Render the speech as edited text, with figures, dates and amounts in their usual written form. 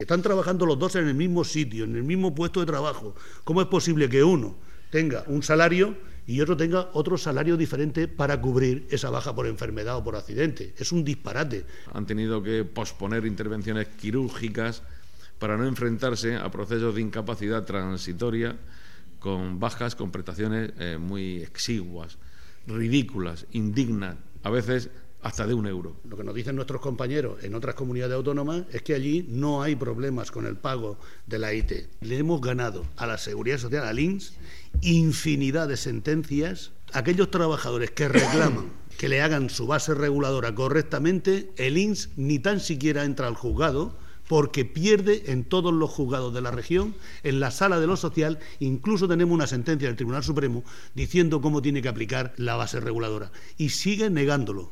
Están trabajando los dos en el mismo sitio, en el mismo puesto de trabajo. ¿Cómo es posible que uno tenga un salario y otro tenga otro salario diferente para cubrir esa baja por enfermedad o por accidente? Es un disparate. Han tenido que posponer intervenciones quirúrgicas para no enfrentarse a procesos de incapacidad transitoria con bajas, con prestaciones muy exiguas, ridículas, indignas, a veces hasta de €1. Lo que nos dicen nuestros compañeros en otras comunidades autónomas es que allí no hay problemas con el pago de la IT. Le hemos ganado a la Seguridad Social, al INS, infinidad de sentencias. Aquellos trabajadores que reclaman que le hagan su base reguladora correctamente, el INS ni tan siquiera entra al juzgado, porque pierde en todos los juzgados de la región, en la sala de lo social. Incluso tenemos una sentencia del Tribunal Supremo diciendo cómo tiene que aplicar la base reguladora, y sigue negándolo.